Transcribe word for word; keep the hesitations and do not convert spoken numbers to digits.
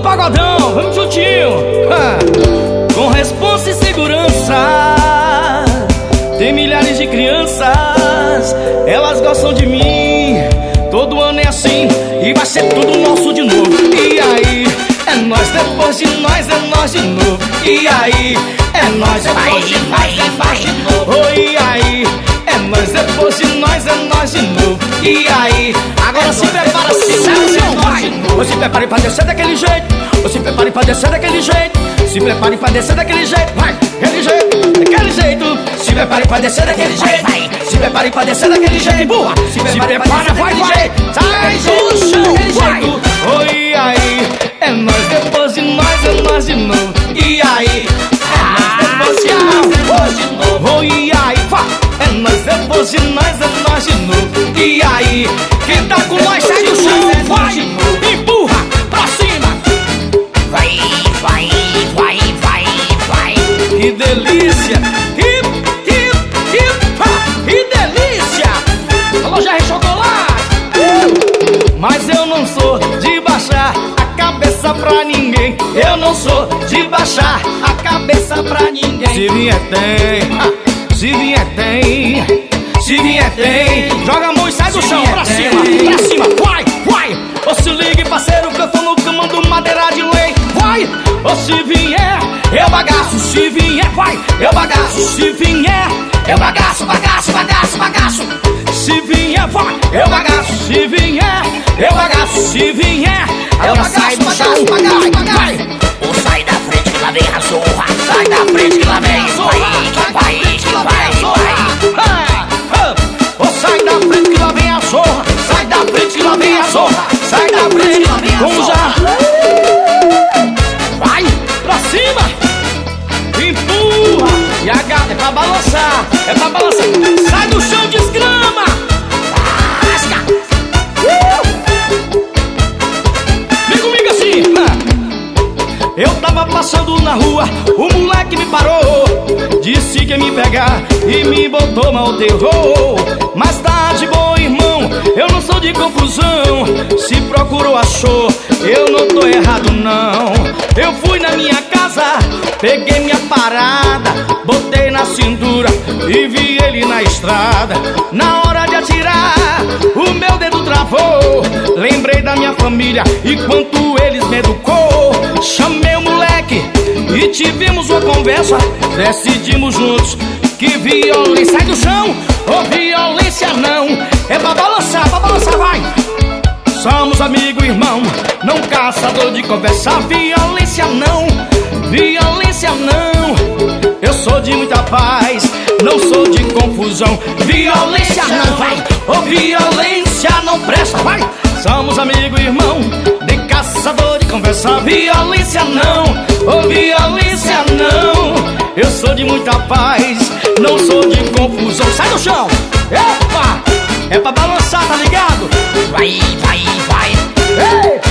pagodão, vamos juntinho. Ha. Com responsa e segurança, tem milhares de crianças, elas gostam de mim. Todo ano é assim e vai ser tudo nosso de novo. E aí, é nós depois de nós, é nós de novo. E aí, é nós depois de nós, é nós de novo. Oh, e aí, é nós depois de nós, é nós de novo. E aí, agora se prepara, se vai. Ou se prepare pra descer daquele jeito, ou se prepare pra descer daquele jeito. Se prepare pra descer daquele jeito, vai, daquele jeito, daquele jeito. Se prepare pra descer daquele jeito, vai. Se prepare pra descer daquele jeito, burra. Se prepara, vai, vai. Sai do chão, vai. Oh, e aí, é nós depois de nós, é nós de novo. E aí, é nós depois de nós, é nós de novo. Oh, e aí, vai. É nós depois de nós, é nós de novo. E aí, quem tá com nós sai do chão, vai. Empurra pra cima. Vai, vai, vai, vai, vai. Que delícia. Que, que, que, ha, que delícia. Alô, Jair Chocolate. Uh! Mas eu não sou de baixar a cabeça pra ninguém. Eu não sou de baixar a cabeça pra ninguém. Se vier tem, ha, se vier tem, se vier tem. Joga a mão e sai do chão, pra cima, pra cima, vai, vai. Ou se ligue, parceiro, que eu tô no comando madeira de lei. Vai, ou se vier, eu bagaço. Se vier, vai, eu bagaço. Se vier, eu bagaço, bagaço, bagaço, bagaço. Se vier, vai, eu bagaço. Se vier, eu bagaço. Se vier, eu bagaço, bagaço, bagaço, bagaço. Ou sai da frente que lá vem a zorra. Sai da frente que lá vem, vai, vai, que vai, vai. Ou sai da frente que lá vem a zorra. Sai da frente que lá vem a zorra. Sai da frente que lá vem a zorra. Vai, pra cima. Empurra. E a gata é pra balançar. É pra balançar. Sai do chão, desgrama. Rasga. uh! Vem comigo assim. Eu tava passando na rua, o moleque me parou, disse que ia me pegar e me botou mal terror. Mas tá de boa, irmão, eu não sou de confusão. Se procurou, achou, eu não tô errado não. Eu fui na minha casa, peguei minha parada, botei na cintura e vi ele na estrada. Na hora de atirar, o meu dedo travou. Lembrei da minha família e quanto eles me educou. Chamei o moleque e tivemos uma conversa. Decidimos juntos que violência sai do chão, ou violência não. É pra balançar, pra balançar, vai. Somos amigo, irmão, não caçador de conversa. Violência não, violência não. Eu sou de muita paz, não sou de confusão. Violência não, vai. Ou violência não presta, vai. Somos amigo, irmão, de caçador de conversa. Violência não, ou violência não. Eu sou de muita paz, não sou de confusão. Sai do chão, epa, é pra balançar, tá ligado? Vai, vai, vai. Ei!